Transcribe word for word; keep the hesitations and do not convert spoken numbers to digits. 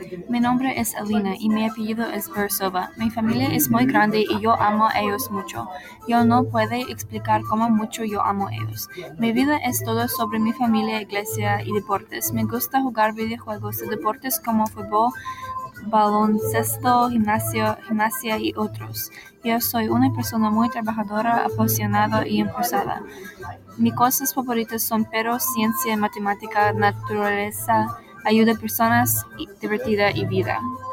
Mi nombre es Elina y mi apellido es Bersova. Mi familia es muy grande y yo amo a ellos mucho. Yo no puedo explicar cómo mucho yo amo a ellos. Mi vida es todo sobre mi familia, iglesia y deportes. Me gusta jugar videojuegos y deportes como fútbol, baloncesto, gimnasio, gimnasia y otros. Yo soy una persona muy trabajadora, apasionada y impulsada. Mis cosas favoritas son perros, ciencia, matemática, naturaleza, ayuda a personas, y divertida y vida.